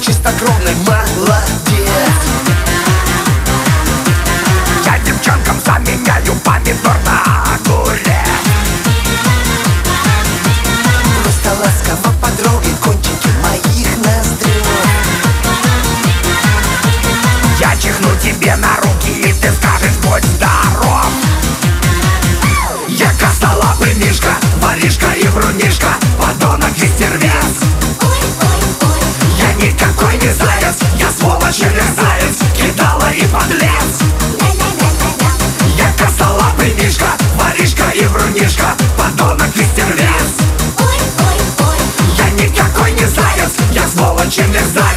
чистокровный молодец. Я девчонкам заменяю помидор на огурец. Просто ласково потрогай кончики моих ноздрёв. Я чихну тебе на руки, и ты скажешь: будь здоров. Я косолапый мишка, воришка и врунишка, подонок и стервец. Я никакой не заяц, я сволочь и мерзавец, кидала и подлец. Я косолапый мишка, воришка и врунишка, подонок и стервец. Я никакой не заяц, я сволочь и мерзавец.